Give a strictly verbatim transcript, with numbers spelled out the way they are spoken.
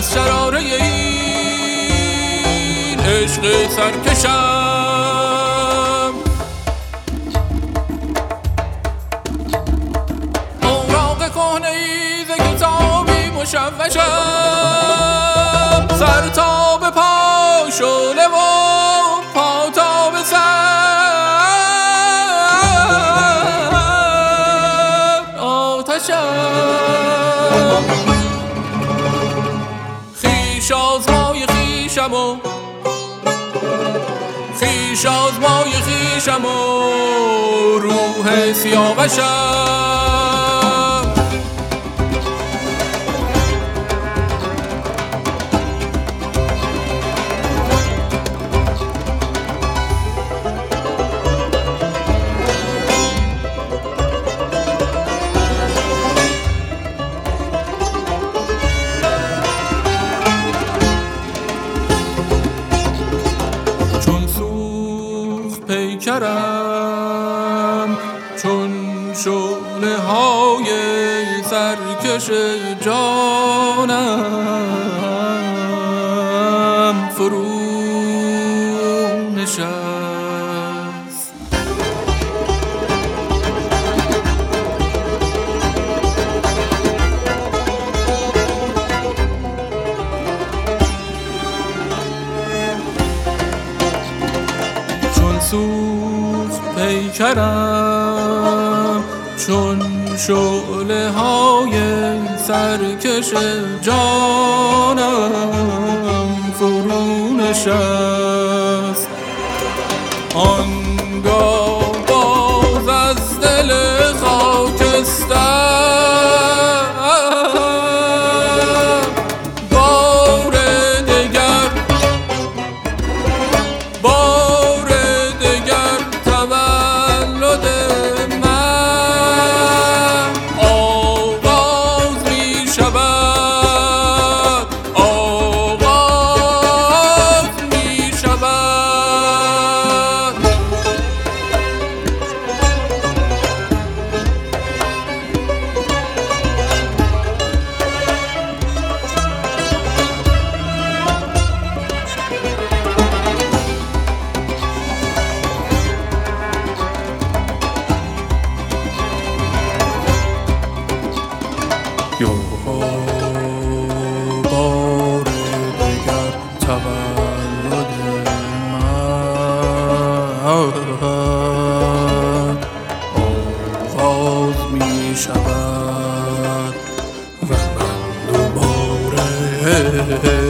از شراره این عشق سرکشم. اوراق کهنه ای ز کتابی مشوشم، سر تا به پا شعله و پا تا به سر آتشم. خویش آزمای خویشم و خویش آزمای خویشم و روح سیاوشم. پیکرم چون شعله های سرکش جانم فرو نشست. چون سوخت پیکرم چون شعله های سرکش جانم فرو نشست. آنگاه باز از دل خاکستر بار دگر بار دگر تولد من آغاز می شود، آغاز می شود. یوها بار دگر تولد من آغاز می شود و من دوباره